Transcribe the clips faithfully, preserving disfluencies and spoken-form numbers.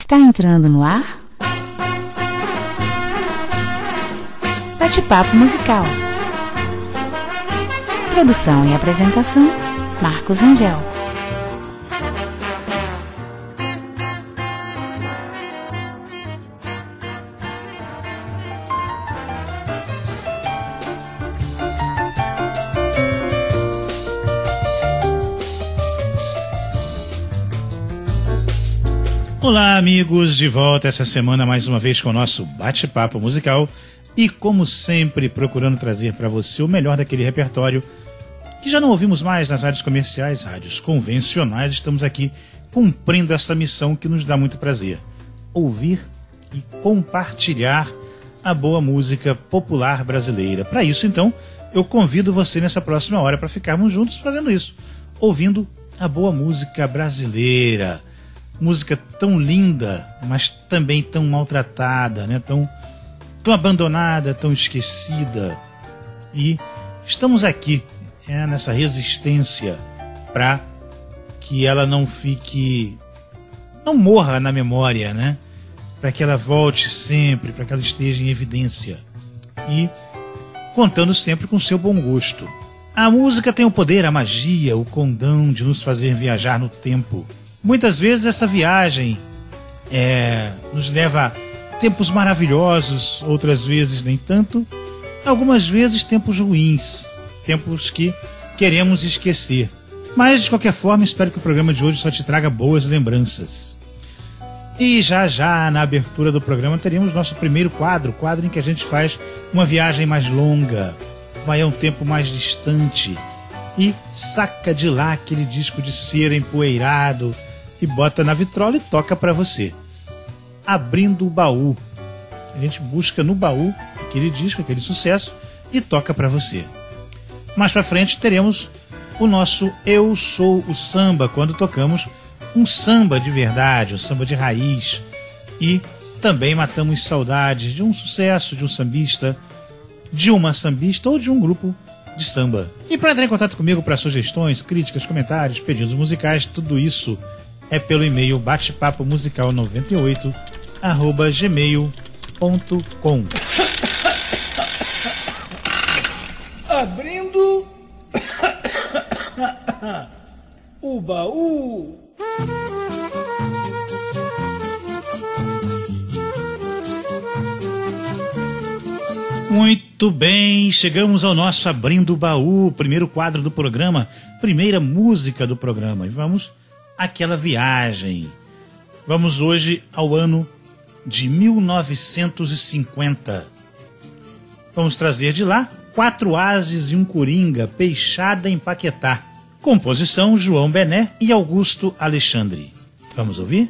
Está entrando no ar Bate-Papo Musical. Produção e apresentação, Marcos Angel. Olá, amigos, de volta essa semana mais uma vez com o nosso Bate-Papo Musical e, como sempre, procurando trazer para você o melhor daquele repertório que já não ouvimos mais nas rádios comerciais, rádios convencionais. Estamos aqui cumprindo essa missão que nos dá muito prazer: ouvir e compartilhar a boa música popular brasileira. Para isso, então, eu convido você nessa próxima hora para ficarmos juntos fazendo isso, ouvindo a boa música brasileira. Música tão linda, mas também tão maltratada, né? tão, tão abandonada, tão esquecida. E estamos aqui é, nessa resistência para que ela não fique, não morra na memória, né? Para que ela volte sempre, para que ela esteja em evidência. E contando sempre com seu bom gosto. A música tem o poder, a magia, o condão de nos fazer viajar no tempo. Muitas vezes essa viagem é, nos leva a tempos maravilhosos, outras vezes nem tanto, algumas vezes tempos ruins, tempos que queremos esquecer. Mas, de qualquer forma, espero que o programa de hoje só te traga boas lembranças. E já já, na abertura do programa, teremos nosso primeiro quadro, quadro em que a gente faz uma viagem mais longa, vai a um tempo mais distante e saca de lá aquele disco de cera empoeirado e bota na vitrola e toca pra você. Abrindo o baú. A gente busca no baú aquele disco, aquele sucesso e toca pra você. Mais pra frente teremos o nosso Eu Sou o Samba, quando tocamos um samba de verdade, um samba de raiz. E também matamos saudades de um sucesso, de um sambista, de uma sambista ou de um grupo de samba. E para entrar em contato comigo para sugestões, críticas, comentários, pedidos musicais, tudo isso é pelo e-mail batepapo musical noventa e oito arroba gmail ponto com. Abrindo o baú. Muito bem, chegamos ao nosso Abrindo o Baú, primeiro quadro do programa, primeira música do programa. E vamos àquela viagem. Vamos hoje ao ano de mil novecentos e cinquenta. Vamos trazer de lá Quatro Ases e um Coringa, Peixada em Paquetá. Composição João Bené e Augusto Alexandre. Vamos ouvir?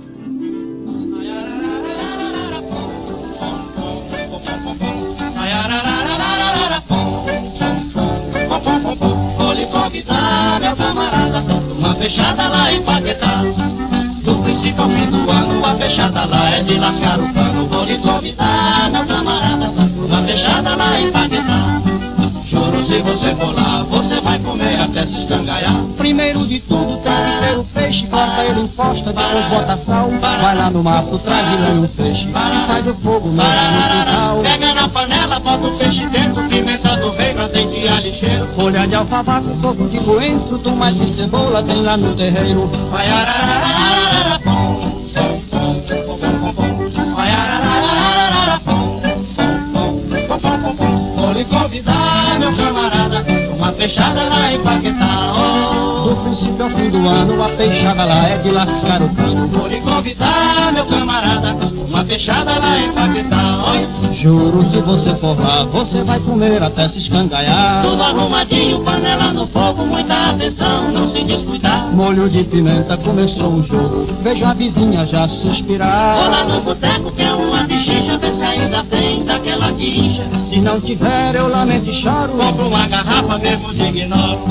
Vou lhe convidar, meu camarada, uma fechada lá em Paquetá. Do princípio ao fim do ano, a fechada lá é de lascar o pano. Vou lhe convidar, meu camarada, uma fechada lá em Paquetá. Juro, se você for lá, você vai comer até se escangalhar. Primeiro de tudo tem que ter o peixe, corta ele em posta, depois bota sal. Vai lá no mato, traz ele um peixe, sai do fogo, mete no quintal. Pega na panela, bota o peixe dentro, pimenta do reino, azeite e alixeiro, folha de alfabaca, um pouco de coentro, tomate e cebola tem lá no terreiro. Vai ararararara, pom, pom, pom, pom, pom, pom. Vai ararararara, pom, pom, pom, pom, pom, pom. Vou lhe convidar, meu camarada, uma fechada lá em Paquetá. Oh. Do princípio ao fim do ano, a fechada lá é de lascar o cano. Vou lhe convidar, meu camarada, uma fechada lá em Paquetá. Oh. Juro, se você for lá, você vai comer até se escangalhar. Tudo arrumadinho, panela no fogo, muita atenção, não se descuidar. Molho de pimenta, começou o jogo, vejo a vizinha já suspirar. Vou lá no boteco, que é uma bichinha, vê se ainda tem daquela guincha. Se não tiver, eu lamento e choro, compro uma garrafa, mesmo de ignoro.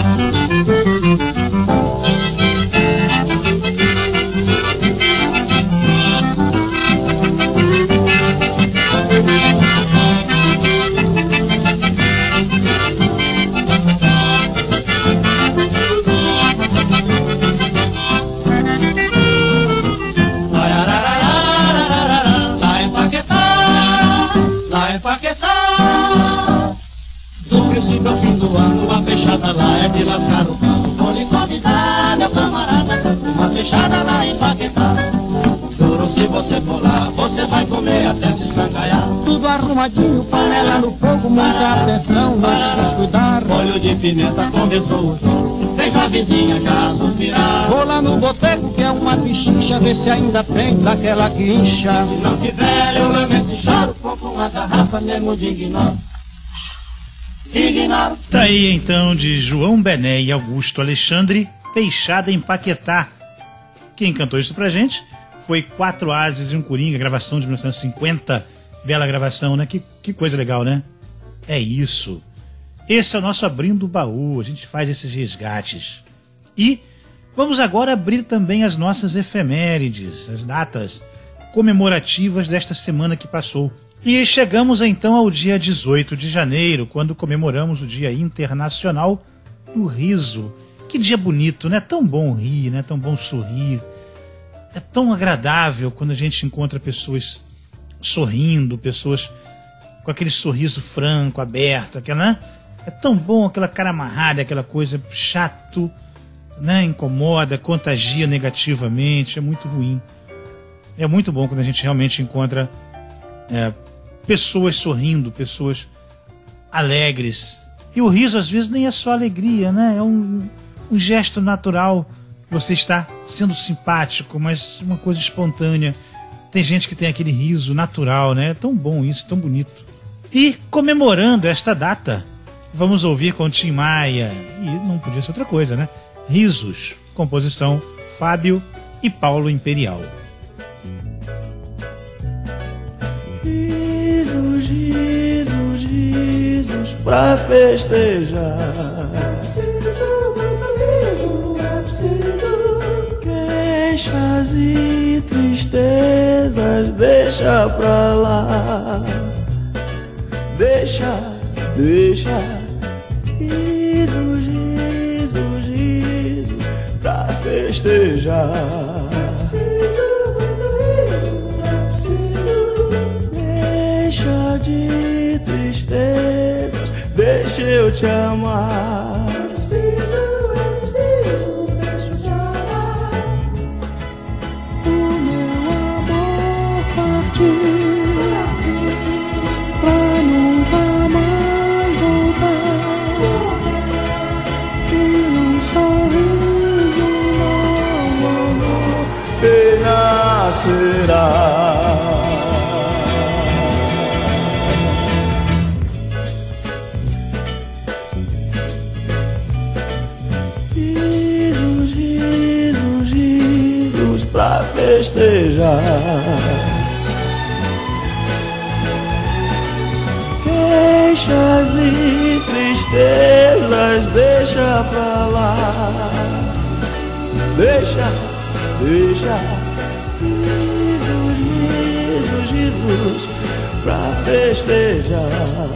Vai arararara. arrumadinho, panela no fogo, muita atenção, nós cuidar. Molho de pimenta começou o jogo, fez a vizinha já suspirar. Vou lá no boteco que é uma pichincha, vê se ainda tem daquela que incha. Se não tiver eu lamento e choro, compro uma garrafa mesmo de ignoro. Ignoro. Tá aí então de João Bené e Augusto Alexandre, Peixada em Paquetá. Quem cantou isso pra gente foi Quatro Ases e um Coringa, gravação de mil novecentos e cinquenta. Bela gravação, né? Que, que coisa legal, né? É isso. Esse é o nosso Abrindo o Baú. A gente faz esses resgates. E vamos agora abrir também as nossas efemérides, as datas comemorativas desta semana que passou. E chegamos então ao dia dezoito de janeiro, quando comemoramos o Dia Internacional do Riso. Que dia bonito, né? Tão bom rir, né? Tão bom sorrir. É tão agradável quando a gente encontra pessoas sorrindo, pessoas com aquele sorriso franco, aberto, aquela, né? É tão bom aquela cara amarrada, aquela coisa chato, né? Incomoda, contagia negativamente, é muito ruim. É muito bom quando a gente realmente encontra é, pessoas sorrindo, pessoas alegres. E o riso às vezes nem é só alegria, né? É um, um gesto natural. Você está sendo simpático, mas uma coisa espontânea. Tem gente que tem aquele riso natural, né? É tão bom isso, tão bonito. E comemorando esta data, vamos ouvir com Tim Maia. E não podia ser outra coisa, né? Risos, composição Fábio e Paulo Imperial. Risos, risos, risos pra festejar. Queixas e tristezas deixa pra lá. Deixa, deixa. Risos, risos, risos pra festejar. Deixa de tristezas, deixa eu te amar. Pra nunca mais voltar, e num sorriso novo amor renascerá. Risos, risos, risos pra festejar. Queixas e tristezas deixa pra lá. Deixa, deixa. Risos, risos, risos pra festejar.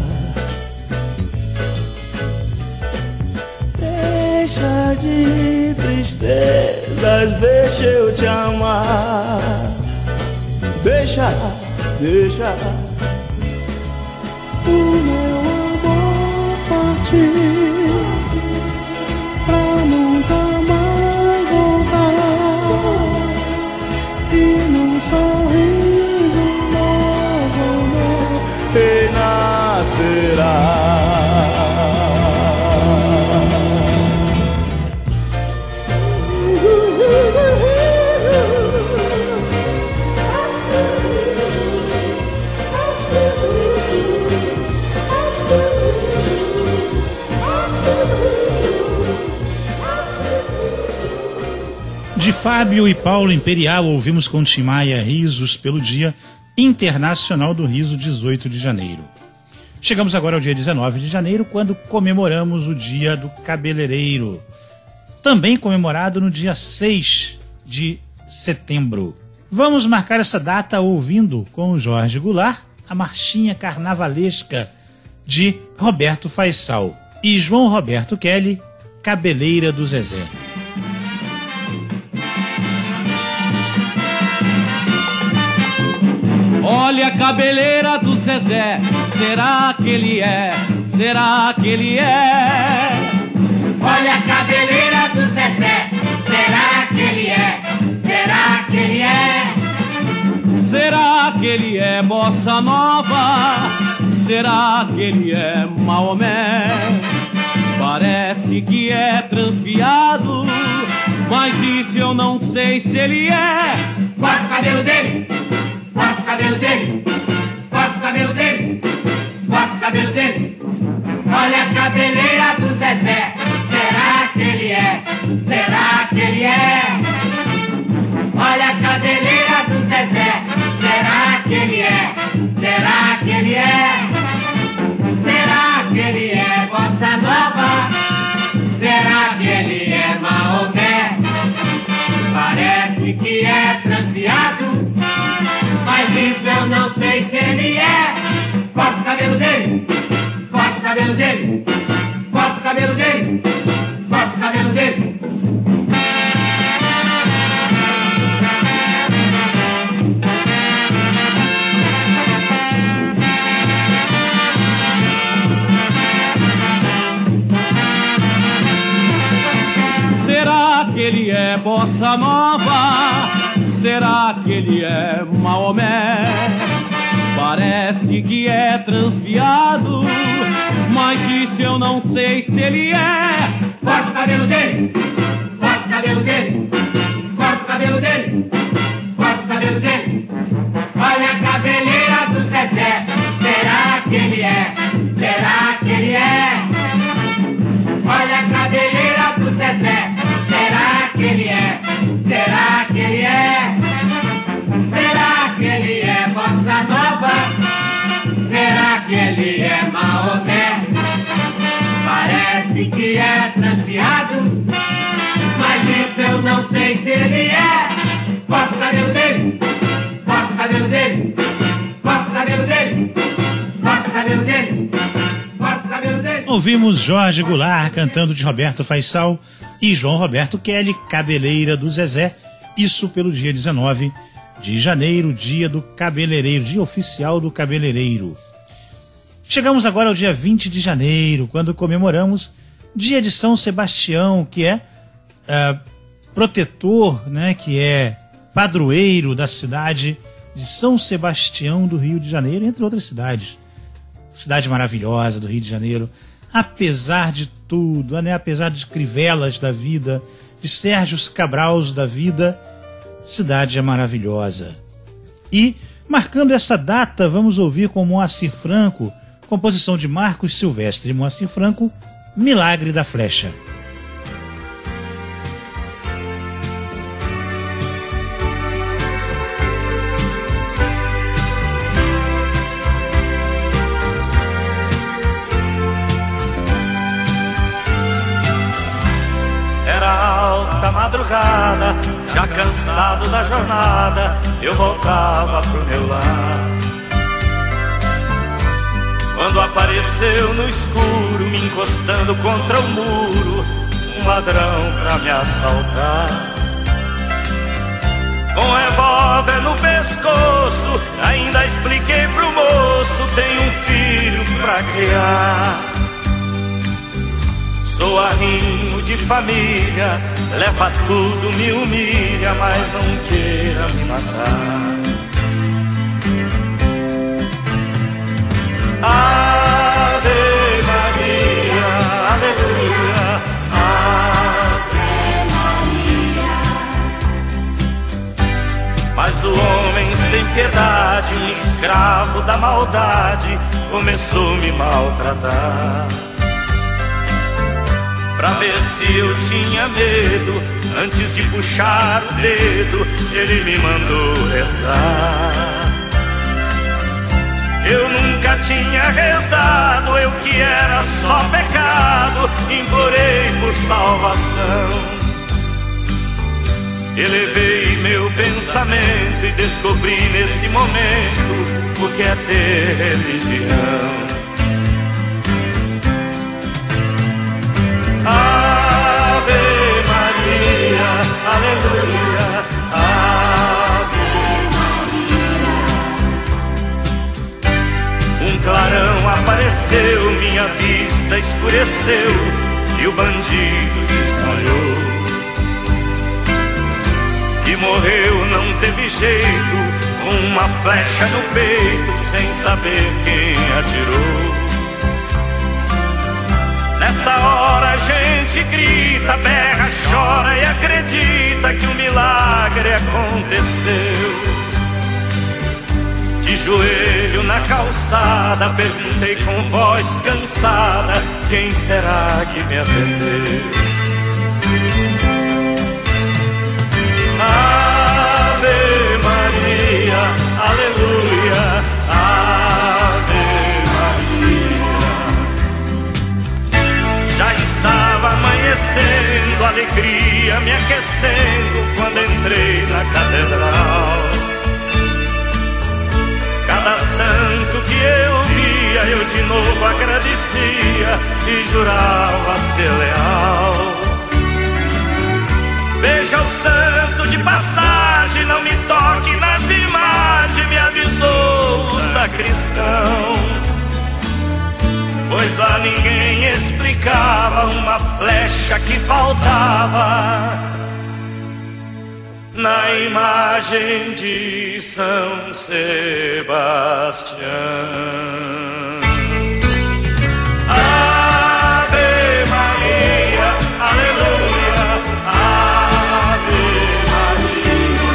Deixa de tristezas, deixa eu te amar. Deixa, deixa. O meu amor partir pra nunca mais voltar, e num sorriso novo amor renascerá. De Fábio e Paulo Imperial, ouvimos com Tim Maia Risos pelo Dia Internacional do Riso, dezoito de janeiro. Chegamos agora ao dia dezenove de janeiro, quando comemoramos o Dia do Cabeleireiro. Também comemorado no dia seis de setembro. Vamos marcar essa data ouvindo com o Jorge Goulart a marchinha carnavalesca de Roberto Faisal e João Roberto Kelly, Cabeleira do Zezé. Olha a cabeleira do Zezé, será que ele é? Será que ele é? Olha a cabeleira do Zezé, será que ele é? Será que ele é? Será que ele é bossa nova? Será que ele é Maomé? Parece que é transviado, mas isso eu não sei se ele é. Corta o cabelo dele, corta o cabelo dele, corta o cabelo dele, corta o cabelo dele. Olha a cabeleira do Zezé, será que ele é? Será que ele é? Olha a cabeleira do Zezé, será que ele é? Será que ele é? Será que ele é bossa nova? Será que ele é Maomé? Parece que é transviado, mas isso eu não sei se ele é. Corta o cabelo dele, corta o cabelo dele, corta o cabelo dele, corta o cabelo dele. Será que ele é bossa nova? Será que ele é Maomé? Parece que é transviado, mas isso eu não sei se ele é. Corta o cabelo dele, corta o cabelo dele, corta o cabelo dele, corta o cabelo dele. Olha a cabeleira do Zezé, será que ele é? Será que ele é? Olha a cabeleira do Zezé, será que ele é? Será que ele é? Será que ele é bossa nova? Será que ele é Maomé? Parece que é transviado, mas isso eu não sei se ele é. Corta o cabelo dele, corta o cabelo dele, corta o cabelo dele, corta o cabelo dele, corta o cabelo dele. Ouvimos Jorge Goulart cantando de Roberto Faisal e João Roberto Kelly, Cabeleira do Zezé, isso pelo dia dezenove de janeiro, dia do cabeleireiro, dia oficial do cabeleireiro. Chegamos agora ao dia vinte de janeiro, quando comemoramos dia de São Sebastião, que é uh, protetor, né, que é padroeiro da cidade de São Sebastião do Rio de Janeiro, entre outras cidades. Cidade maravilhosa do Rio de Janeiro, apesar de tudo, né, apesar de crivelas da vida, de Sérgios Cabrals da vida, cidade é maravilhosa. E, marcando essa data, vamos ouvir com Moacir Franco, composição de Marcos Silvestre. Moacir Franco, Milagre da Flecha. Madrugada, já cansado da jornada, eu voltava pro meu lar. Quando apareceu no escuro, me encostando contra o muro, um ladrão pra me assaltar. Com revólver no pescoço, ainda expliquei pro moço, tenho um filho pra criar. Sou arrimo de família, leva tudo, me humilha, mas não queira me matar. Ave Maria, aleluia, Ave Maria. Mas o homem sem piedade, um escravo da maldade, começou a me maltratar. Pra ver se eu tinha medo, antes de puxar o dedo, ele me mandou rezar. Eu nunca tinha rezado, eu que era só pecado, implorei por salvação. Elevei meu pensamento e descobri nesse momento o que é ter religião. Ave Maria, aleluia, Ave Maria. Um clarão apareceu, minha vista escureceu e o bandido desmaiou. E morreu, não teve jeito, com uma flecha no peito sem saber quem atirou. Nessa hora a gente grita, berra, chora e acredita que um milagre aconteceu. De joelho na calçada, perguntei com voz cansada: quem será que me atendeu? Ave Maria, aleluia, Ave Maria. Já estava amanhecendo, alegria me aquecendo quando entrei na catedral. Cada santo que eu via, eu de novo agradecia e jurava ser leal. Veja o santo de passagem, não me toque nas imagens, me avisou o sacristão. Pois lá ninguém explicava uma flecha que faltava na imagem de São Sebastião. Ave Maria, aleluia, Ave Maria,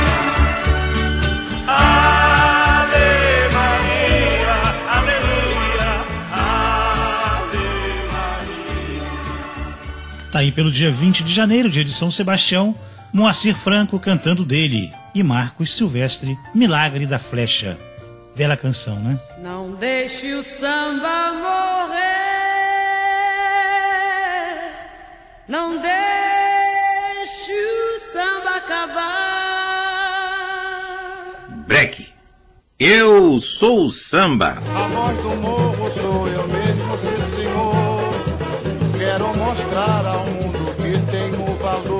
Ave Maria, aleluia, Ave Maria. Tá aí pelo dia vinte de janeiro, dia de São Sebastião, Moacir Franco cantando dele e Marcos Silvestre, Milagre da Flecha. Bela canção, né? Não deixe o samba morrer, não deixe o samba acabar. Breque, eu sou o samba. A voz do morro sou eu mesmo, sim senhor. Quero mostrar ao mundo que tenho valor.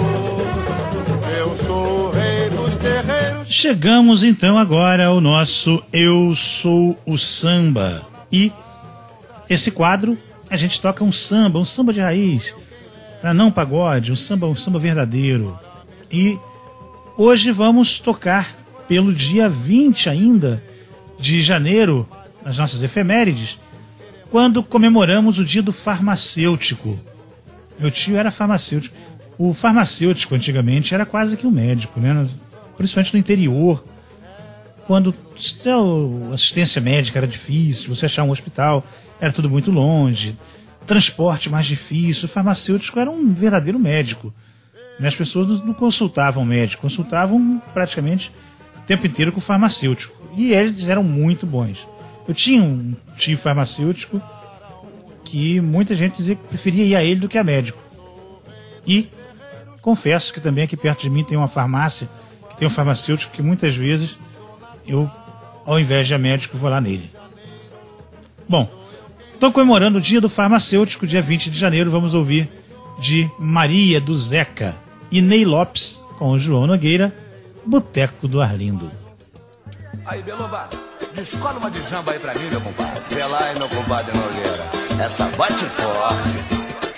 Chegamos então agora ao nosso Eu Sou o Samba. E esse quadro a gente toca um samba, um samba de raiz, para não pagode, um samba, um samba verdadeiro. E hoje vamos tocar pelo dia vinte ainda de janeiro, nas nossas efemérides, quando comemoramos o dia do farmacêutico. Meu tio era farmacêutico. O farmacêutico antigamente era quase que um médico, né? Principalmente no interior, quando a assistência médica era difícil, você achar um hospital era tudo muito longe, transporte mais difícil, o farmacêutico era um verdadeiro médico. As pessoas não consultavam médico, consultavam praticamente o tempo inteiro com o farmacêutico. E eles eram muito bons. Eu tinha um tio farmacêutico que muita gente dizia que preferia ir a ele do que a médico. E confesso que também aqui perto de mim tem uma farmácia que tem um farmacêutico que muitas vezes eu, ao invés de a médico, vou lá nele. Bom, estou comemorando o dia do farmacêutico, dia vinte de janeiro, vamos ouvir de Maria do Zeca e Ney Lopes com o João Nogueira, Boteco do Arlindo. Aí, Beloba, descola uma de jamba aí pra mim, meu compadre. Vê lá, hein, meu compadre Nogueira, essa bate forte.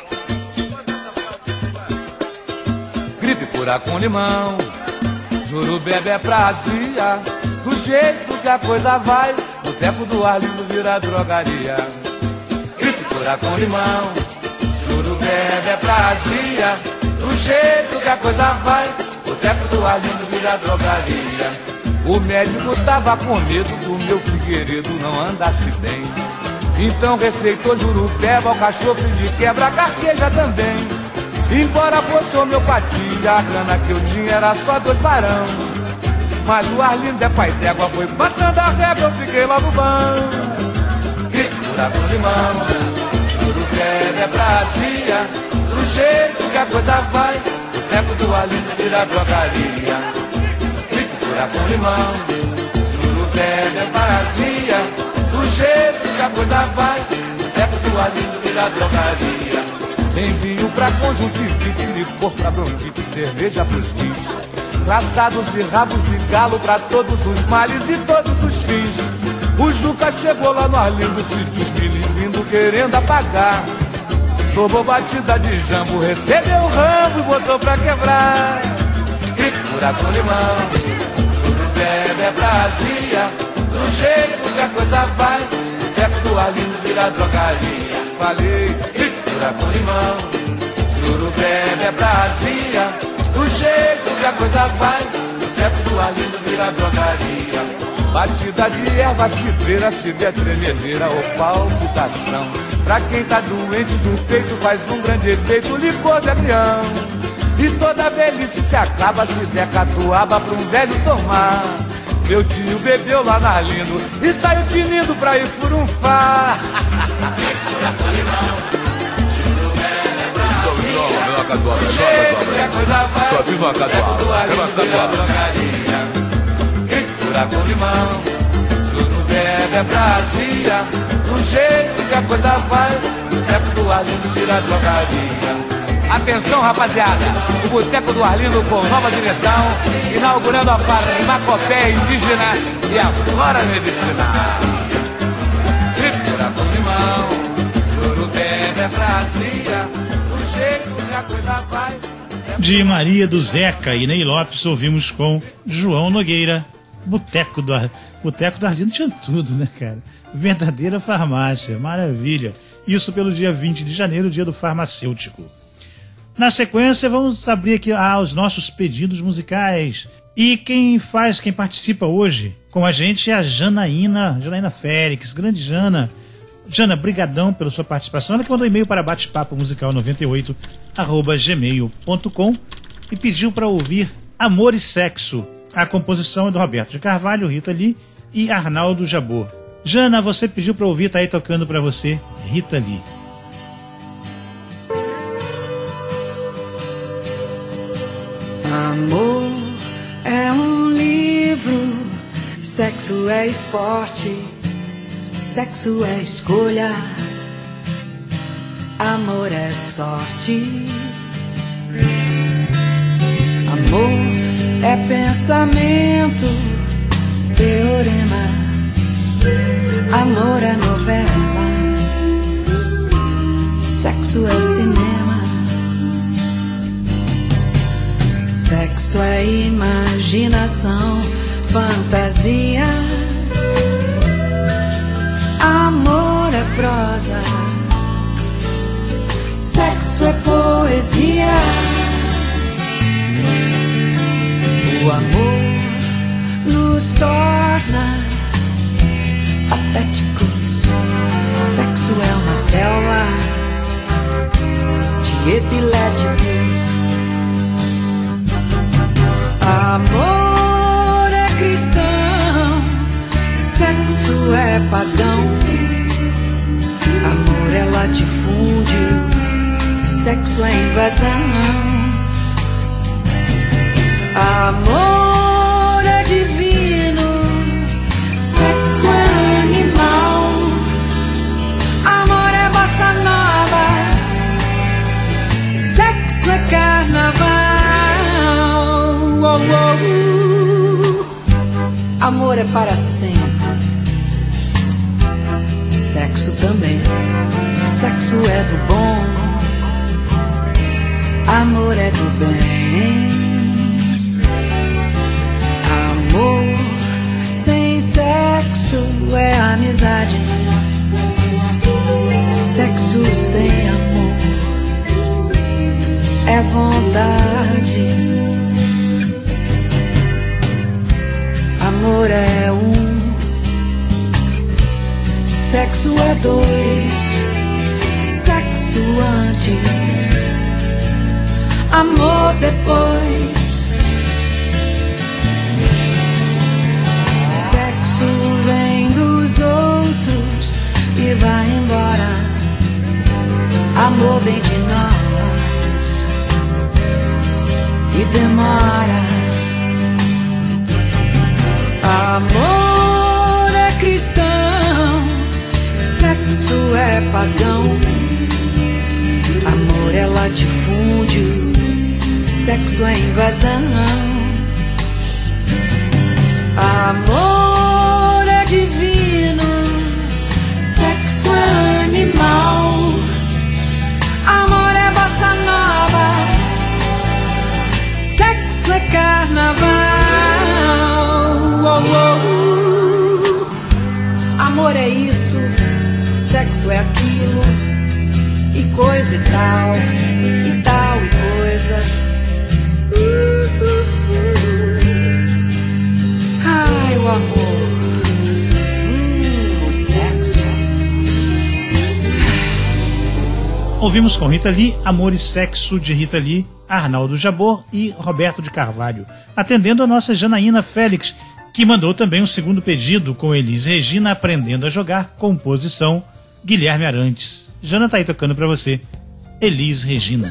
Gripe cura com limão, Jurubeba é prazia, do jeito que a coisa vai, Boteco do Arlindo vira drogaria. Gripe cura com limão, Jurubeba é prazia, do jeito que a coisa vai, Boteco do Arlindo vira drogaria. O médico tava com medo do meu Figueiredo não andasse bem, então receitou Jurubeba, alcachofre de quebra, carqueja também. Embora fosse homeopatia, a grana que eu tinha era só dois barão. Mas o Arlindo é pai d'égua, foi passando a régua, eu fiquei lá no banco. Gripe cura com limão, Jurubeba é prazia, do jeito que a coisa vai, Boteco do Arlindo vira drogaria. Gripe cura com limão, Jurubeba é prazia, do jeito que a coisa vai, Boteco do Arlindo vira drogaria. Envio pra conjuntivite, licor pra bronquite, cerveja pros guis, traçados e rabos de galo pra todos os males e todos os fins. O Juca chegou lá no Arlindo, se desmilindo, querendo apagar. Tomou batida de jambo, recebeu o rambo e botou pra quebrar. Gripe cura com limão, Jurubeba é prazia, jeito que a coisa vai, o teco do Arlindo vira drogaria. Falei, fritura com limão, Jurubeba é Brasília. Do jeito que a coisa vai, o teco do Arlindo vira drogaria. Batida de erva, cidreira, se der tremedeira ou palpitação. Pra quem tá doente do peito faz um grande efeito, licor de avião. E toda velhice se acaba se der catuaba pra um velho tomar. Meu tio bebeu lá na Arlindo e saiu tinindo pra ir furunfar. Do jeito que a coisa vai, o teco do Arlindo vira drogaria. Com limão, Jurubeba é Brasília. Do jeito que a coisa vai, o teco do Arlindo vira drogaria. Atenção, rapaziada, o Boteco do Arlindo com nova direção, inaugurando a farmacopeia indígena e a flora medicinal. Fritura com limão, Jurubeba é Brasília. Do jeito que a coisa vai. De Maria do Zeca e Ney Lopes, ouvimos com João Nogueira, Boteco do Arlindo. Boteco do Arlindo tinha tudo, né, cara? Verdadeira farmácia, maravilha. Isso pelo dia vinte de janeiro, dia do farmacêutico. Na sequência, vamos abrir aqui ah, os nossos pedidos musicais. E quem faz, quem participa hoje com a gente é a Janaína, Janaína Félix, grande Jana. Jana, brigadão pela sua participação. Ela que mandou um e-mail para bate papo musical noventa e oito arroba gmail ponto com e pediu para ouvir Amor e Sexo. A composição é do Roberto de Carvalho, Rita Lee e Arnaldo Jabor. Jana, você pediu para ouvir, tá aí tocando para você, Rita Lee. Amor é um livro, sexo é esporte, sexo é escolha, amor é sorte. Amor é pensamento, teorema, amor é novela, sexo é cinema, sexo é imaginação, fantasia, amor é prosa, sexo é poesia. O amor nos torna patéticos. Sexo é uma selva de epiléticos. Amor é cristão, sexo é pagão. Amor é latifúndio, sexo é invasão. Amor é divino, sexo é animal. Amor é bossa nova, sexo é carnaval. Oh, oh, oh. Amor é para sempre, sexo também. Sexo é do bom, amor é do bem. Amor sem sexo é amizade. Sexo sem amor é vontade. Amor é um, sexo é dois. Sexo antes, amor depois. Vem dos outros e vai embora. Amor vem de nós e demora. Amor é cristão, sexo é pagão. Amor é latifúndio, sexo é invasão. Amor é divino, sexo é animal. Amor é bossa nova, sexo é carnaval. Oh, oh, oh. e tal, e tal e coisa. Uh, uh, uh. Ai, o amor, hum, o sexo. Ouvimos com Rita Lee, Amor e Sexo, de Rita Lee, Arnaldo Jabor e Roberto de Carvalho, atendendo a nossa Janaína Félix, que mandou também um segundo pedido com Elis Regina, Aprendendo a Jogar, composição Guilherme Arantes. Jana tá aí tocando pra você, Elis Regina.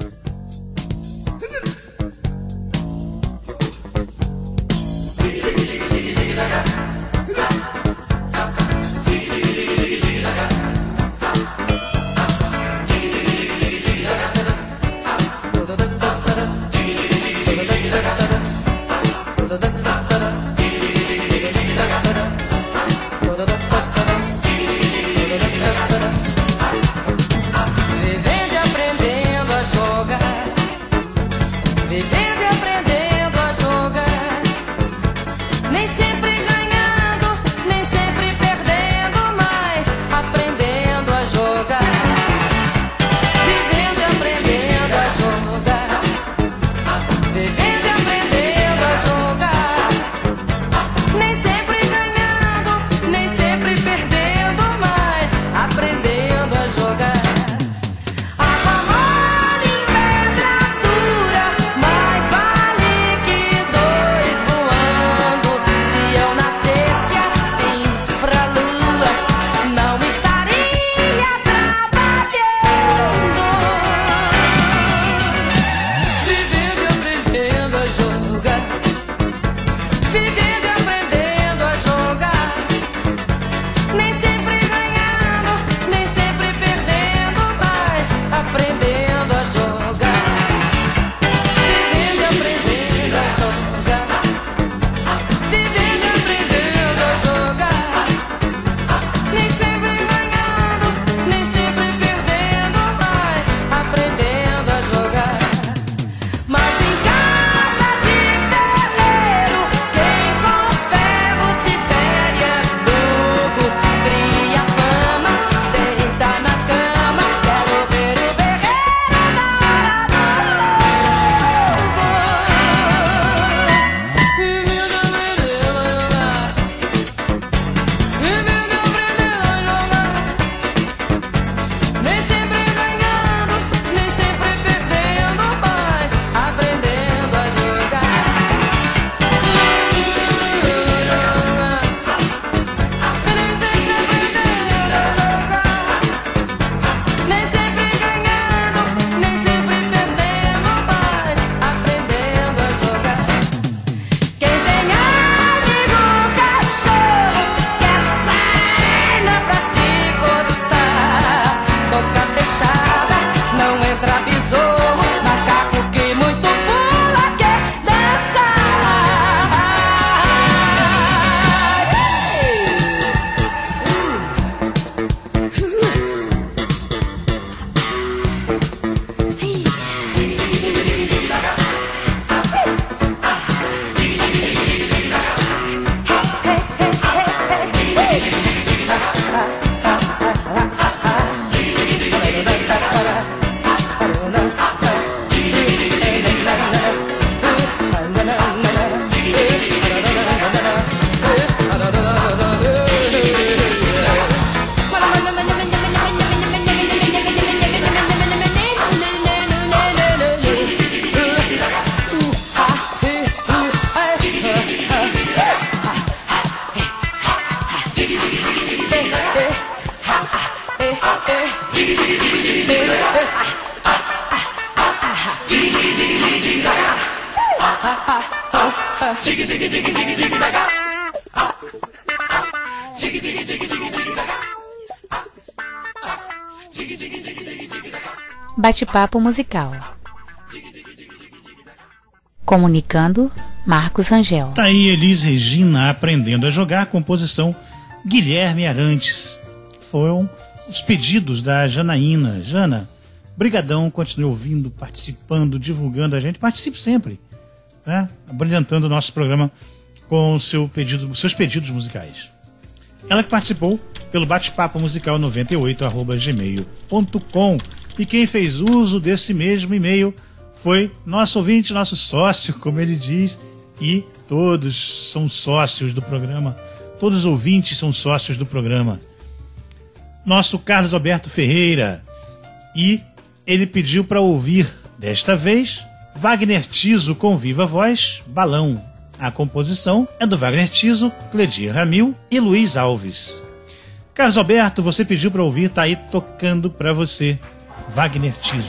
Vivendo e aprendendo a jogar. Vivendo e aprendendo a jogar. Nem sempre ganhando, nem sempre perdendo, mas aprendendo a jogar. Vivendo e aprendendo a jogar. Vivendo e aprendendo a jogar. Nem sempre ganhando, nem sempre perdendo, mas aprendendo a jogar. Água mole em pedra dura, mais vale que dois voando. Se eu nascesse assim pra lua, não estaria trabalhando. Vivendo e aprendendo a jogar. Vivendo e aprendendo a jogar. Nem sempre ganhando, nem sempre perdendo, mas aprendendo a jogar. Vivendo e aprendendo a jogar. Vivendo e aprendendo a jogar. Nem sempre ganhando, nem sempre perdendo, mas aprendendo a jogar. Mas em casa de ferreiro, quem com ferro se fere é bobo. Cria fama, deita na cama. Quero ver o berreiro na hora do lobo. Vivendo e aprendendo a jogar. Vivendo e aprendendo a jogar. Nem sempre ganhando, nem sempre perdendo, mas aprendendo a jogar. Vivendo e aprendendo a jogar. Nem sempre aprendendo a jogar. Nem sempre ganhando, nem sempre perdendo, mas aprendendo a jogar. Quem tem amigo cachorro quer sarna pra se coçar. Boca fechada, não entra besouro. Macaco que muito pula quer dançar. Bate-papo musical. Comunicando, Marcos Rangel. Tá aí Elis Regina, Aprendendo a Jogar, composição Guilherme Arantes. Foram os pedidos da Janaína. Jana, brigadão, continue ouvindo, participando, divulgando a gente. Participe sempre, né? Abrilhantando o nosso programa com o seu pedido, seus pedidos musicais. Ela que participou pelo bate-papo musical noventa e oito arroba gmail ponto com. E quem fez uso desse mesmo e-mail foi nosso ouvinte, nosso sócio, como ele diz, e todos são sócios do programa, todos os ouvintes são sócios do programa. Nosso Carlos Alberto Ferreira, e ele pediu para ouvir, desta vez, Wagner Tiso com viva voz, Balão. A composição é do Wagner Tiso, Cledir Ramil e Luiz Alves. Carlos Alberto, você pediu para ouvir, tá aí tocando para você, Wagner Tiso.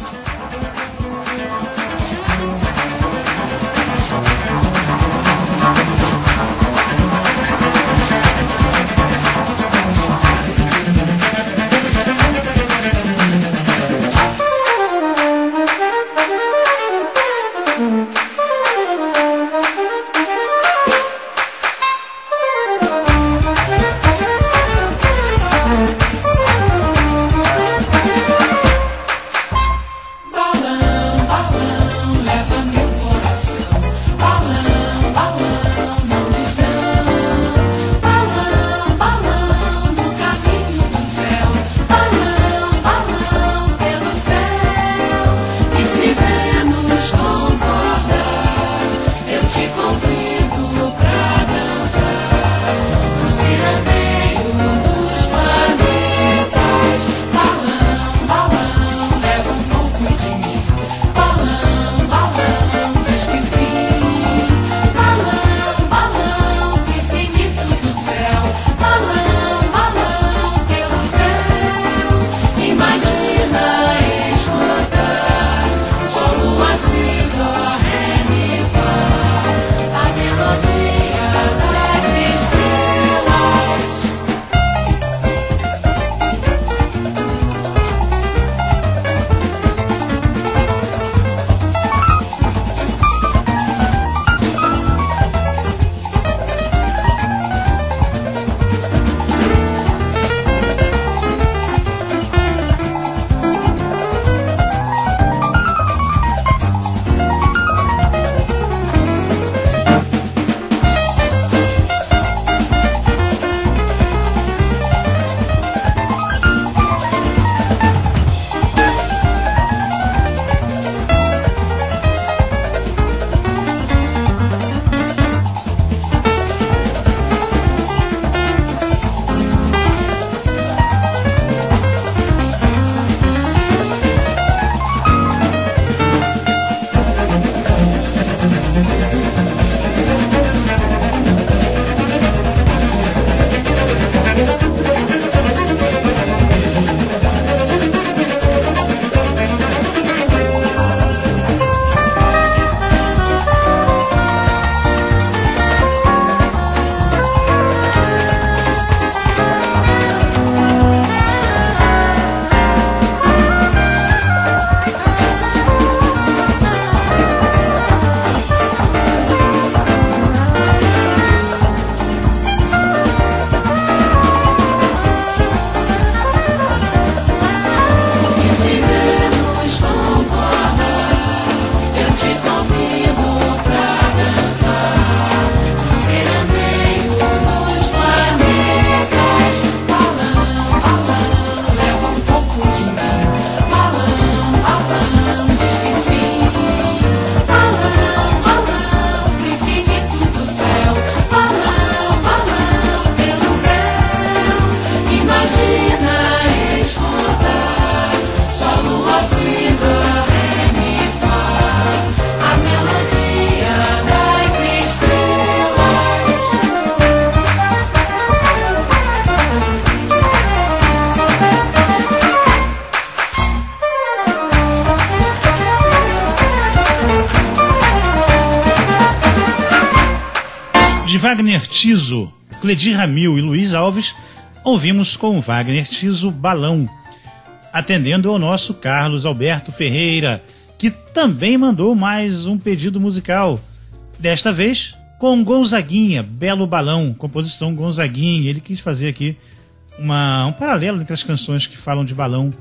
Wagner Tiso, Cledir Ramil e Luiz Alves, ouvimos com Wagner Tiso Balão, atendendo ao nosso Carlos Alberto Ferreira, que também mandou mais um pedido musical, desta vez com Gonzaguinha, Belo Balão, composição Gonzaguinha. Ele quis fazer aqui uma, um paralelo entre as canções que falam de balão,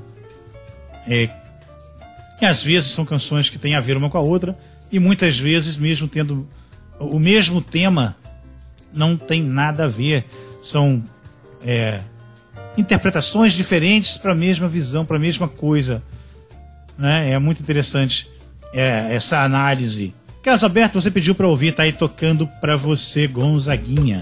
é, que às vezes são canções que têm a ver uma com a outra, e muitas vezes, mesmo tendo o mesmo tema, não tem nada a ver. São é, interpretações diferentes para a mesma visão, para a mesma coisa, né? É muito interessante é, essa análise. Carlos Alberto, você pediu para ouvir, tá aí tocando para você Gonzaguinha.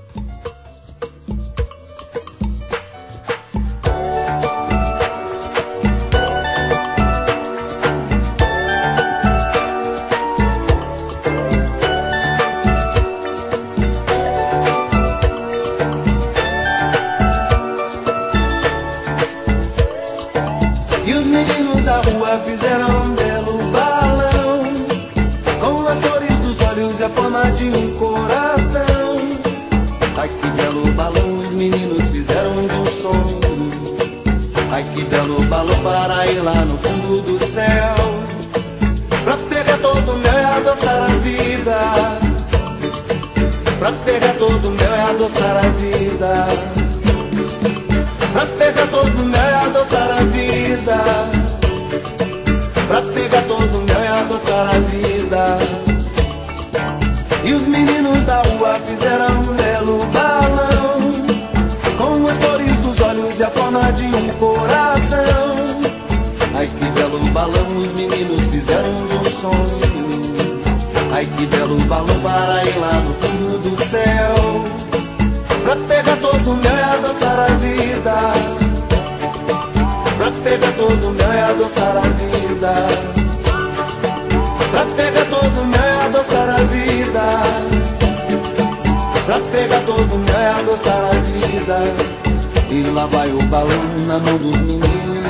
Para ir lá no fundo do céu, pra pegar todo o mel e adoçar a vida, pra pegar todo o mel e adoçar a vida, pra pegar todo o mel e adoçar a vida, pra pegar todo o mel e adoçar a vida. E os meninos da rua fizeram um belo balão, com as cores dos olhos e a forma de um coração. Ai que belo balão, os meninos fizeram de um sonho. Ai que belo balão para ir lá no fundo do céu, pra pegar todo o mel e adoçar a vida, pra pegar todo o mel e adoçar a vida, pra pegar todo o mel e adoçar a vida, pra pegar todo o mel e adoçar a vida. E lá vai o balão na mão dos meninos,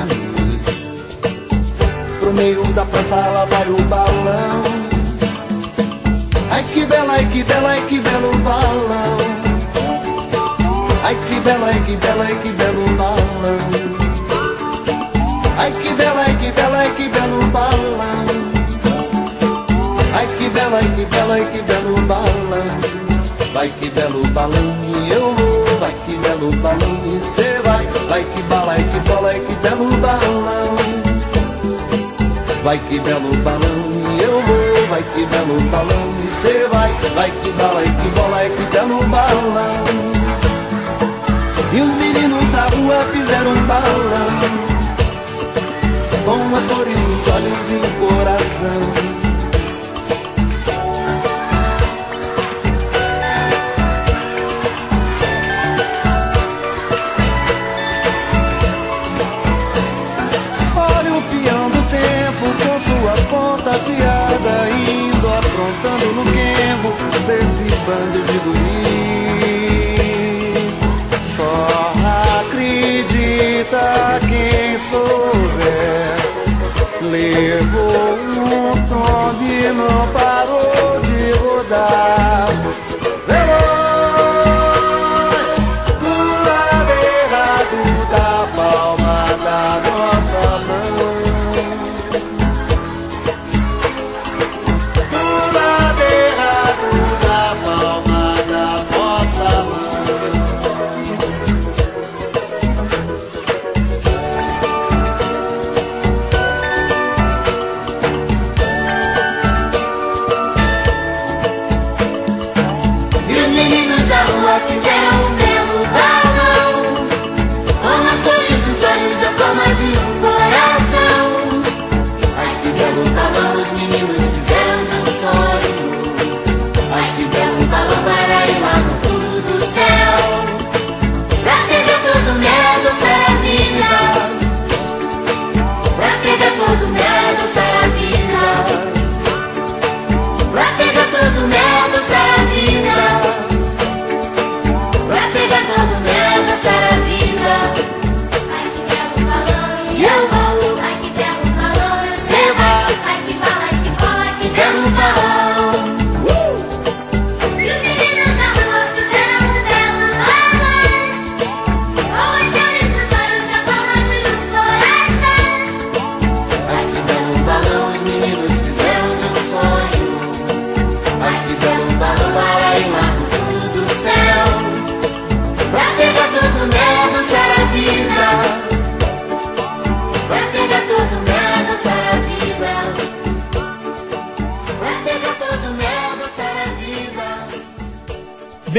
pro meio da praça lá vai o balão. Ai que bela, ai que bela, ai que belo balão. Ai que bela, ai que bela, ai que belo balão. Ai que bela, ai que bela, ai que belo balão. Ai que bela, ai que bela, ai que belo balão. Vai que belo balão e eu vou, vai que belo balão e cê vai. Vai que bala, ai que bola, ai que belo balão. Vai que belo balão e eu vou, vai que belo balão e cê vai. Vai que bala, e que bola, e que belo balão. E os meninos da rua fizeram um balão, com as cores dos olhos e o coração. Ponta piada, indo aprontando no quembo desse bando de guris. Só acredita quem souber. Levou um tombo e não parou de rodar. Veloz, do lado errado da palma da nossa mão. Da palma da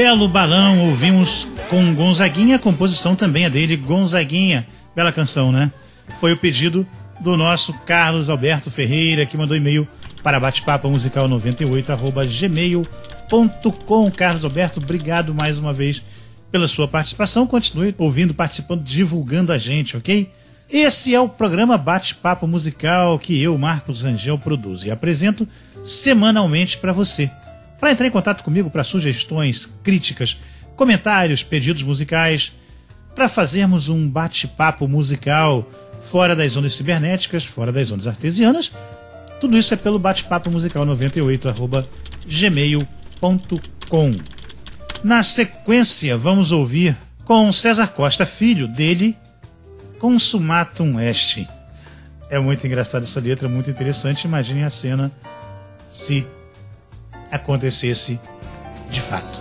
Belo Balão, ouvimos com Gonzaguinha, a composição também é dele, Gonzaguinha. Bela canção, né? Foi o pedido do nosso Carlos Alberto Ferreira, que mandou e-mail para batepapo musical noventa e oito arroba gmail ponto com. Carlos Alberto, obrigado mais uma vez pela sua participação. Continue ouvindo, participando, divulgando a gente, ok? Esse é o programa Bate-Papo Musical que eu, Marcos Rangel, produzo e apresento semanalmente para você. Para entrar em contato comigo para sugestões, críticas, comentários, pedidos musicais, para fazermos um bate-papo musical fora das ondas cibernéticas, fora das ondas artesianas, tudo isso é pelo batepapo musical noventa e oito arroba gmail ponto com. Na sequência, vamos ouvir com César Costa Filho, dele, Consumatum Est. É muito engraçado essa letra, muito interessante. Imaginem a cena se acontecesse de fato.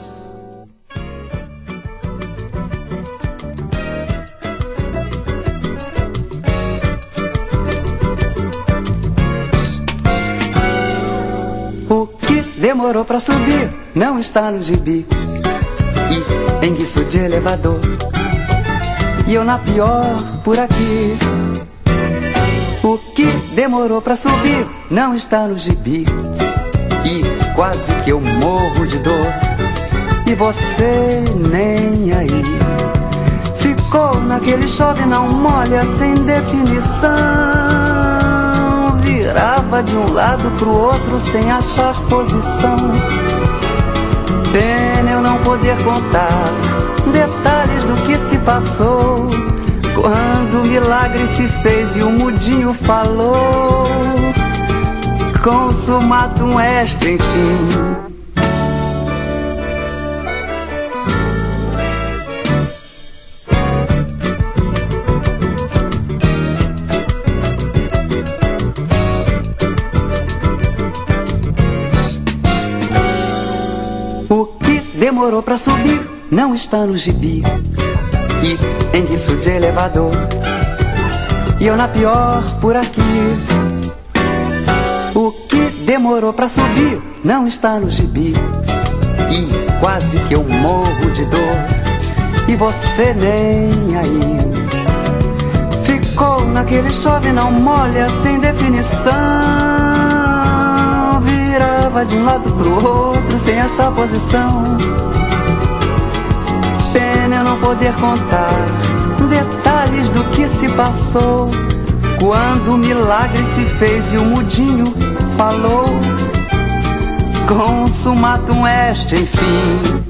O que demorou pra subir não está no gibi, e em guiço de elevador, e eu na pior por aqui. O que demorou pra subir não está no gibi, e quase que eu morro de dor, e você nem aí. Ficou naquele chove não molha sem definição, virava de um lado pro outro sem achar posição. Pena eu não poder contar detalhes do que se passou, quando o milagre se fez e o mudinho falou. Consumatum est, enfim. O que demorou pra subir não está no gibi, e em guiço de elevador, e eu na pior por aqui. O que demorou pra subir não está no gibi, e quase que eu morro de dor, e você nem aí. Ficou naquele chove não molha sem definição, virava de um lado pro outro sem achar posição. Pena eu não poder contar detalhes do que se passou, quando o milagre se fez e o mudinho falou. Consumatum est, enfim.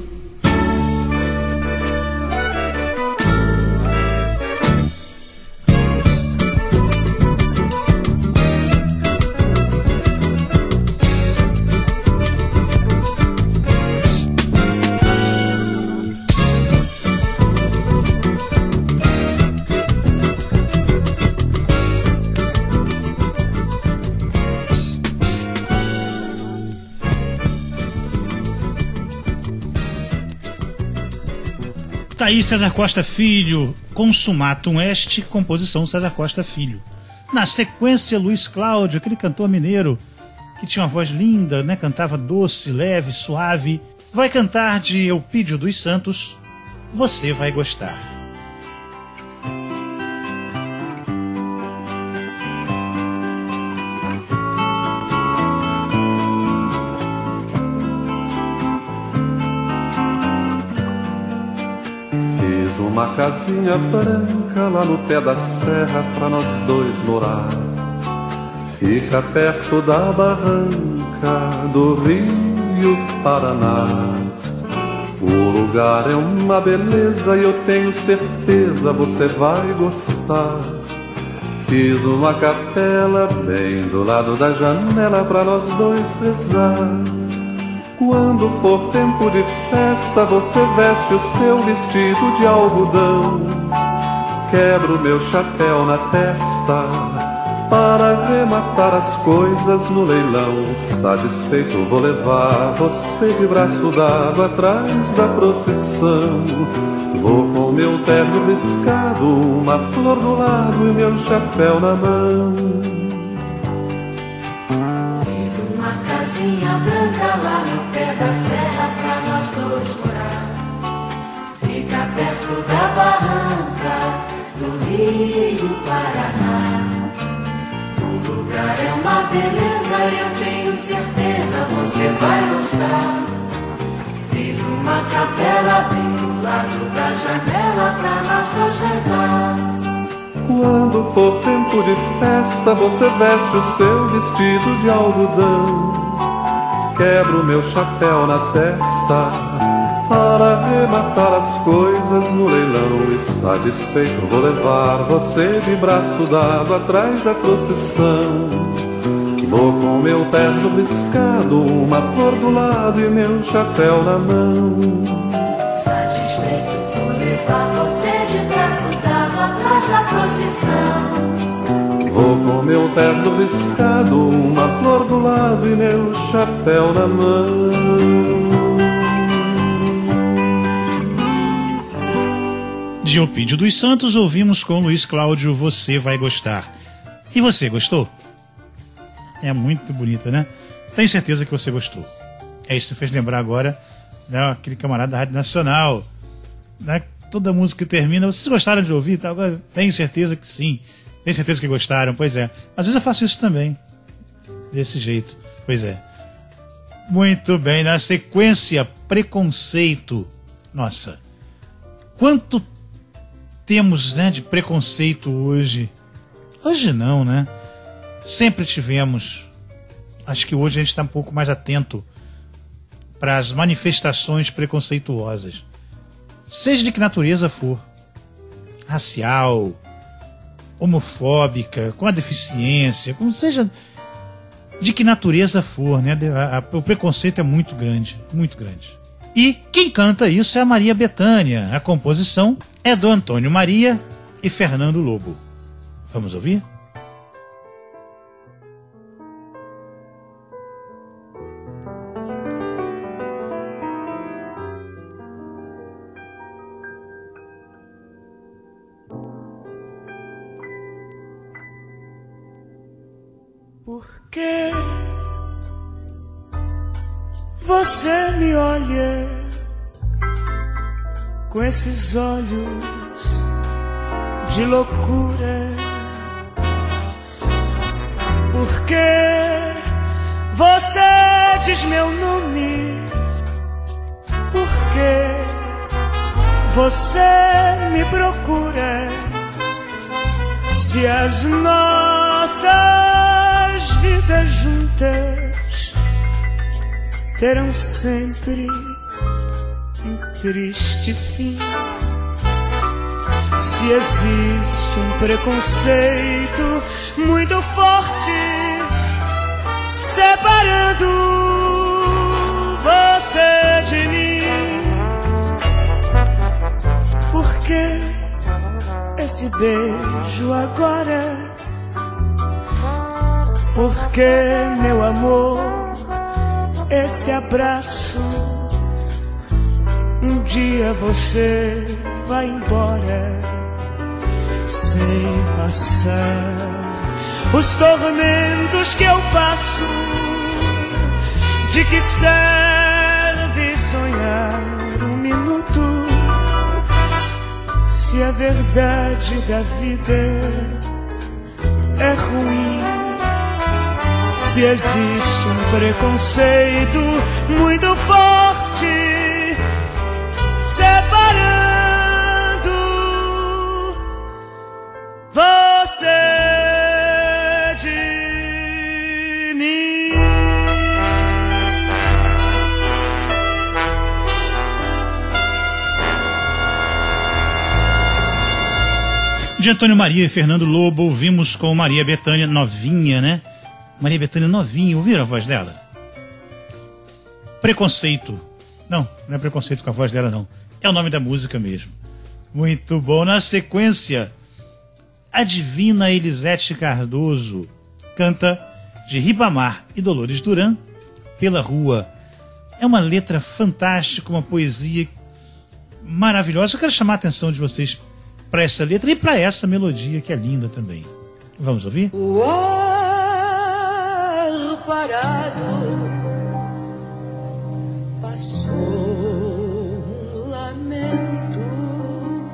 Tá aí César Costa Filho, Consumatum Est, composição César Costa Filho. Na sequência, Luiz Cláudio, aquele cantor mineiro que tinha uma voz linda, né? Cantava doce, leve, suave. Vai cantar de Eupídio dos Santos, Você Vai Gostar. Uma casinha branca lá no pé da serra pra nós dois morar. Fica perto da barranca do Rio Paraná. O lugar é uma beleza e eu tenho certeza você vai gostar. Fiz uma capela bem do lado da janela pra nós dois rezar. Quando for tempo de festa, você veste o seu vestido de algodão. Quebro meu chapéu na testa para rematar as coisas no leilão. Satisfeito vou levar você de braço dado atrás da procissão. Vou com meu terno riscado, uma flor do lado e meu chapéu na mão. Fiz uma casinha branca lá no pé da serra pra nós dois morar. perto da barranca do Rio Paraná. O lugar é uma beleza, eu tenho certeza você vai gostar. Fiz uma capela bem do lado da janela pra nós dois rezar. Quando for tempo de festa, você veste o seu vestido de algodão. Quebro meu chapéu na testa para arrematar as coisas no leilão. E satisfeito vou levar você de braço dado atrás da procissão. Vou com meu terno riscado, uma flor do lado e meu chapéu na mão. Satisfeito vou levar você de braço dado atrás da procissão. Vou com meu terno riscado, uma flor do lado e meu chapéu na mão. De Eupídio dos Santos, ouvimos com Luiz Cláudio Você Vai Gostar. E você, gostou? É muito bonita, né? Tenho certeza que você gostou. É isso que me fez lembrar agora, né, aquele camarada da Rádio Nacional, né, toda música que termina. Vocês gostaram de ouvir? Tá? Tenho certeza que sim. Tenho certeza que gostaram, pois é. Às vezes eu faço isso também. Desse jeito, pois é. Muito bem, na sequência, Preconceito. Nossa, quanto temos, né, de preconceito hoje. Hoje não, né? Sempre tivemos. Acho que hoje a gente está um pouco mais atento para as manifestações preconceituosas. Seja de que natureza for. Racial, homofóbica, com a deficiência, como seja de que natureza for, né? A, a, o preconceito é muito grande, muito grande. E quem canta isso é a Maria Bethânia. A composição é do Antônio Maria e Fernando Lobo. Vamos ouvir? Por que você me olha com esses olhos de loucura? Por que você diz meu nome? Por que você me procura? Se as nossas vidas juntas terão sempre um triste fim. Se existe um preconceito muito forte separando você de mim, por que esse beijo agora? Porque, meu amor, esse abraço, um dia você vai embora sem passar os tormentos que eu passo. De que serve sonhar um minuto se a verdade da vida é ruim? Se existe um preconceito muito forte separando você de mim. De Antônio Maria e Fernando Lobo, ouvimos com Maria Bethânia, novinha, né? Maria Bethânia novinha, ouviram a voz dela? Preconceito. Não, não é preconceito com a voz dela, não. É o nome da música mesmo. Muito bom. Na sequência, a divina Elisete Cardoso canta de Ribamar e Dolores Duran, Pela Rua. É uma letra fantástica, uma poesia maravilhosa. Eu quero chamar a atenção de vocês para essa letra e para essa melodia que é linda também. Vamos ouvir? O ar parado passou um lamento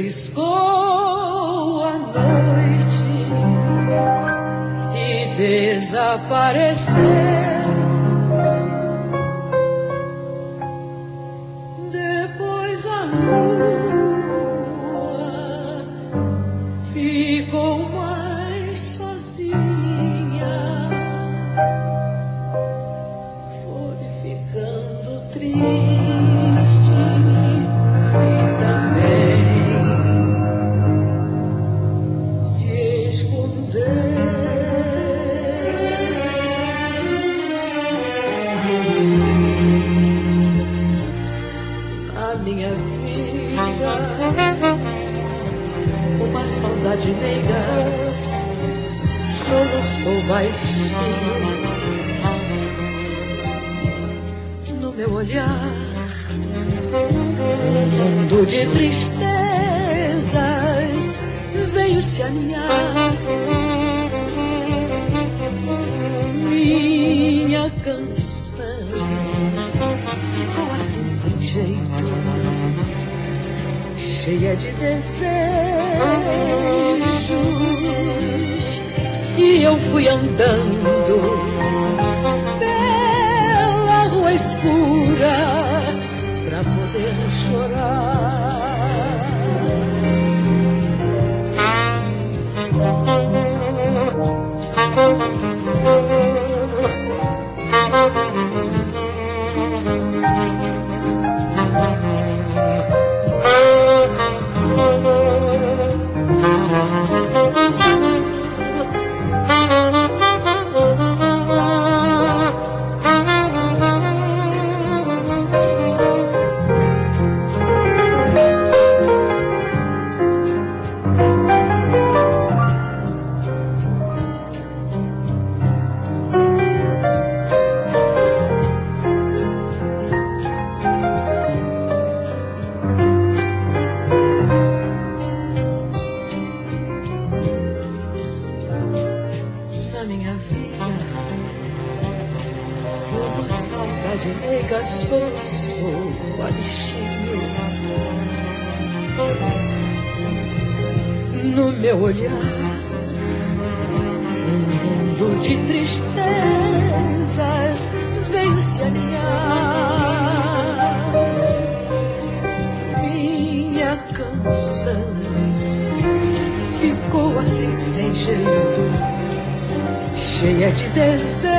Beliscou a noite e desapareceu. Depois a lua ficou mais sozinha, foi ficando triste e também se escondeu. A minha vida, uma saudade meiga, soluçou baixinho no meu olhar. Um mundo de tristezas veio se alinhar. Minha canção ficou assim sem jeito, cheia de desejos, e eu fui andando pela rua escura pra poder chorar. No meu olhar, um mundo de tristezas veio se alinhar. Minha canção ficou assim sem jeito, cheia de desejos,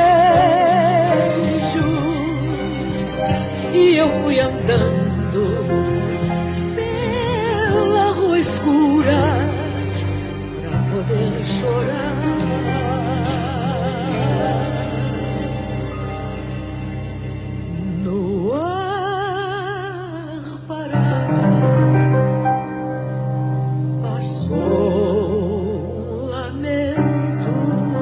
e eu fui andando pela rua escura pra poder chorar. No ar parado passou um lamento.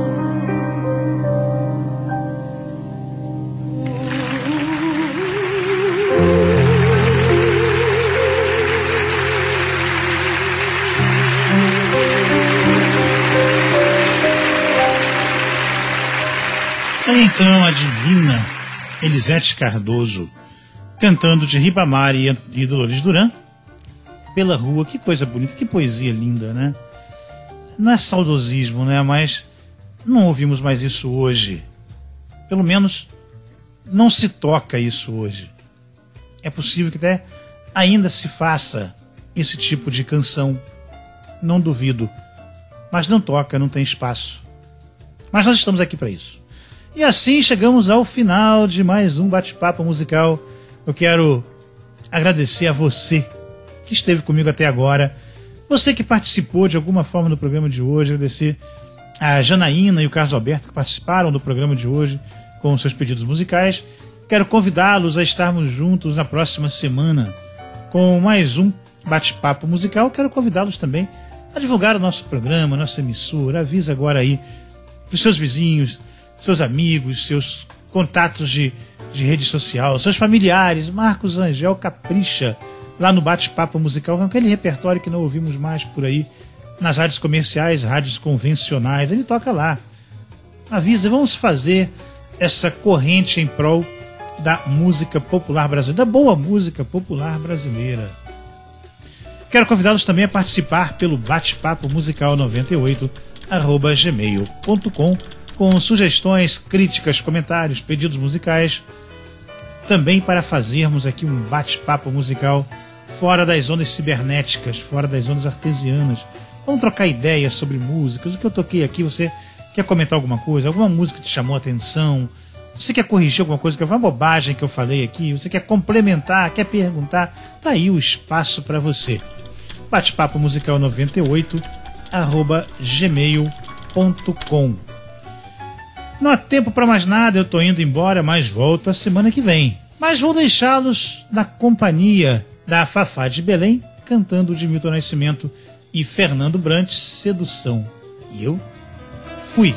Então, a divina Elisete Cardoso, cantando de Ribamar e Dolores Duran, Pela Rua. Que coisa bonita, que poesia linda, né? Não é saudosismo, né? Mas não ouvimos mais isso hoje. Pelo menos não se toca isso hoje. É possível que até ainda se faça esse tipo de canção. Não duvido. Mas não toca, não tem espaço. Mas nós estamos aqui para isso. E assim chegamos ao final de mais um bate-papo musical. Eu quero agradecer a você que esteve comigo até agora, você que participou de alguma forma do programa de hoje, agradecer a Janaína e o Carlos Alberto que participaram do programa de hoje com seus pedidos musicais. Quero convidá-los a estarmos juntos na próxima semana com mais um bate-papo musical. Quero convidá-los também a divulgar o nosso programa, nossa emissora. Avisa agora aí para os seus vizinhos, seus amigos, seus contatos de, de rede social, seus familiares. Marcos Angel capricha lá no bate-papo musical, com aquele repertório que não ouvimos mais por aí nas rádios comerciais, rádios convencionais. Ele toca lá. Avisa, vamos fazer essa corrente em prol da música popular brasileira, da boa música popular brasileira. Quero convidá-los também a participar pelo bate-papo musical noventa e oito arroba gmail ponto com com sugestões, críticas, comentários, pedidos musicais, também para fazermos aqui um bate-papo musical fora das ondas cibernéticas, fora das ondas artesianas. Vamos trocar ideias sobre músicas, o que eu toquei aqui, você quer comentar alguma coisa, alguma música te chamou a atenção, você quer corrigir alguma coisa, que foi uma bobagem que eu falei aqui, você quer complementar, quer perguntar, tá aí o espaço para você. Bate-papo musical noventa e oito arroba gmail ponto com. Não há tempo para mais nada, eu tô indo embora, mas volto a semana que vem. Mas vou deixá-los na companhia da Fafá de Belém, cantando de Milton Nascimento e Fernando Brant, Sedução. E eu fui.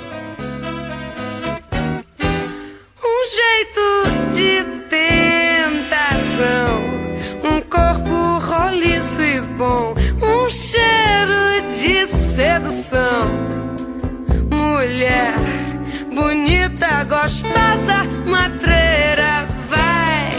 Um jeito de tentação, um corpo roliço e bom, um cheiro de sedução. Mulher bonita, gostosa, matreira, vai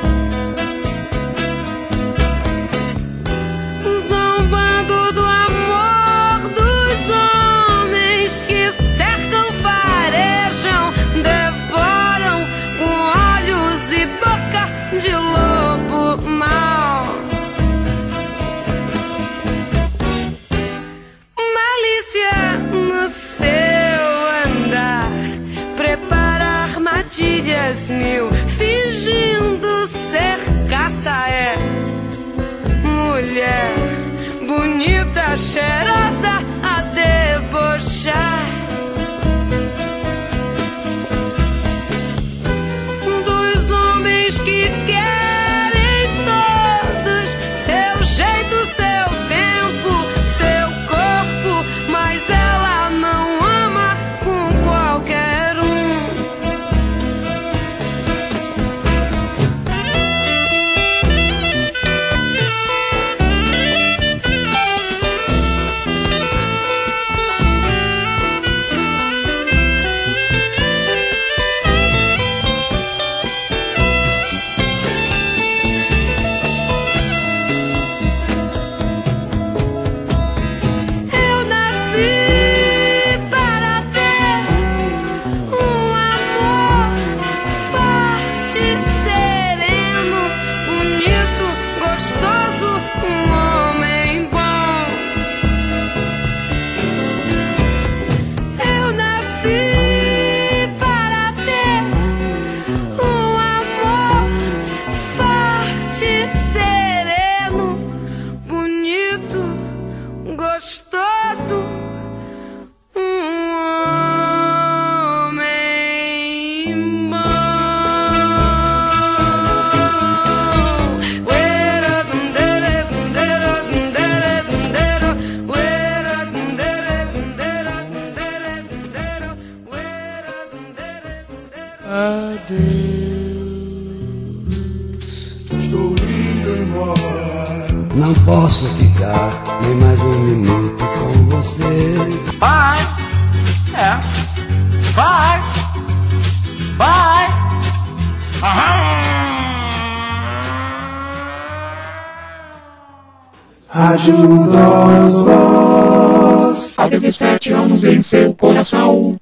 zombando do amor dos homens que cercam, farejam, devoram com olhos e boca de lobo mau. Malícia no seu andar, prepara armadilhas mil, fingindo ser caça é. Mulher bonita, cheirosa, a debochar dos homens que querem todos seu jeito, seu tempo, seu corpo, mas ela não ama com qualquer um. Eu nasci para ter um amor forte, sereno, bonito, gostoso, um homem bom. Eu nasci para ter um amor forte, sereno, bonito, gostoso, um homem bom. Uera dundere, dundere, dundere, dundere, uera dundere, dundere, dundere, dundere, uera dundere, Adeus, estou indo embora. Não posso ficar nem mais um minuto com você. Vai, é, vai, vai. Rádio Nós Voz. Há dezessete anos em seu coração.